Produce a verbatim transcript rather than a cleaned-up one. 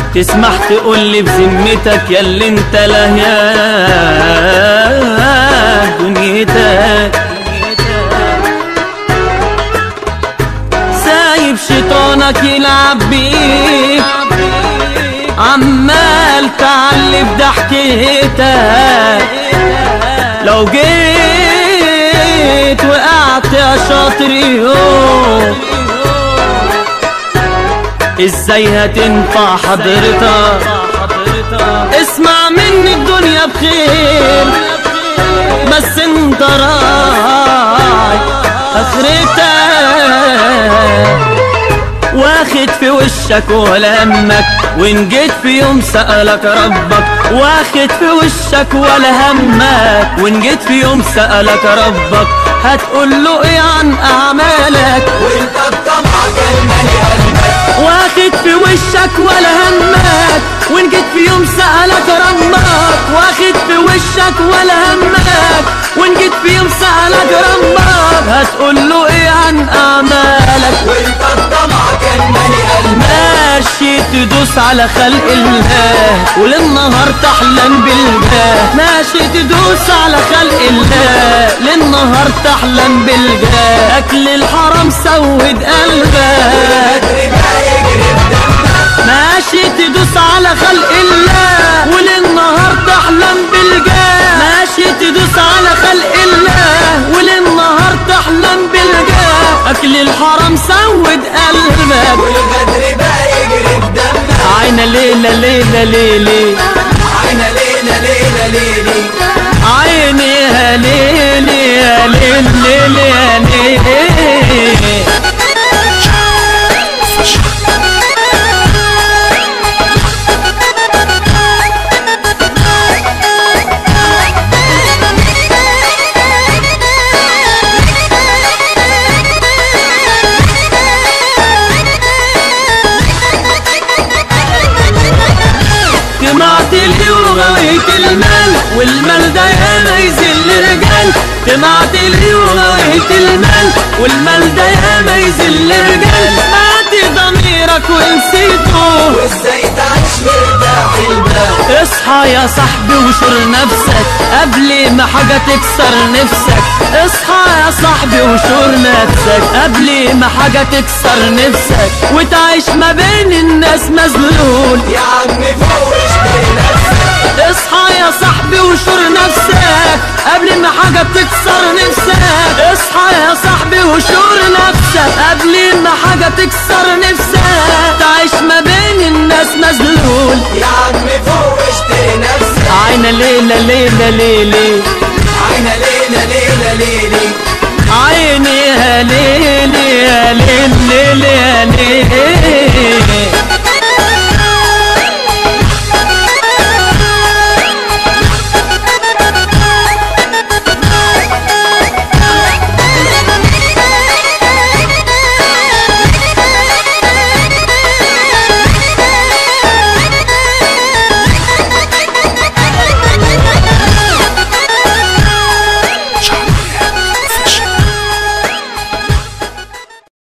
تسمح تقولي بذمتك ياللي انت لهيان دنيتك، سايب شيطانك يلعب بيك، عمال تعلي بضحكتك. لو جيت وقعت يا شاطر يوم ازاي هتنفع حضرتك؟ اسمع مني الدنيا بخير بس انت راعي اخرتك، واخد في وشك ولا همك وان جيت في يوم سألك ربك، واخد في وشك ولا همك وان جيت في يوم سألك ربك، هتقول له ايه عن اعمالك وانت الطمع كان مالي قلبك. واخد في وشك ولا همك وان جيت في يوم سألك ربك، واخد في وشك ولا همك وان جيت في يوم سألك ربك، هتقول له ايه عن اعمالك وانت الطمع كان مالي قلبك. ماشي تدوس على خلق الله وللنهار تحلم بالجاه، ماشي تدوس على خلق الله للنهار تحلم بالجاه، اكل الحرام سود قلبك ماشي تدوس على خلق الله وللنهار تحلم بالجاه، ماشي تدوس على خلق الله وللنهار تحلم بالجاه، اكل الحرام سود قلبك والغدر بقى يجري بدمك. عينا ليلة ليلة ليلي عينا ليلة ليلة ليلي عيني يا ليلي يا ليل ليلي يا ليلي. جمعت لي وغاية المال والمال ده ياما يذل رجال، جمعت لي وغاية المال والمال ده ياما يذل رجال، بعت ضميرك ونسيته وازاي تعيش مرتاح البال. اصحى يا صاحبي وشور نفسك قبل ما حاجة تكسر نفسك، اصحى يا صاحبي وشور نفسك قبل ما حاجة تكسر نفسك، وتعيش ما بين الناس مذلول. يا عم فوق اشتري نفسك. اصحى يا صاحبي وشور نفسك قبل ما حاجة تكسر نفسك، اصحى يا صاحبي وشور نفسك قبل ما حاجة تكسر نفسك، تعيش ما بين الناس مذلول. يا عم فوق اشتري نفسك. عينا ليلة ليلة ليلي عينا ليلة ليلة ليلي عيني يا ليلي يا ليل ليل يا ليل.